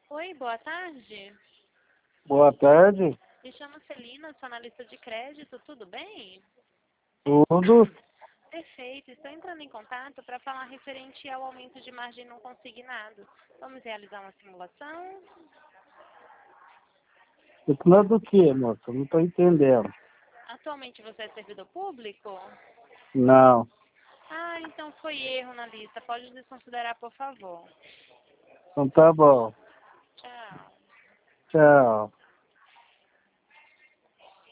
Oi, boa tarde. Boa tarde. Me chamo Celina, sou analista de crédito, tudo bem? Tudo? Perfeito, estou entrando em contato para falar referente ao aumento de margem não consignado. Vamos realizar uma simulação? Reclama do quê, moça? Não estou entendendo. Atualmente você é servidor público? Não. Ah, então foi erro na lista, pode desconsiderar, por favor. Então tá bom. Tchau. Tchau.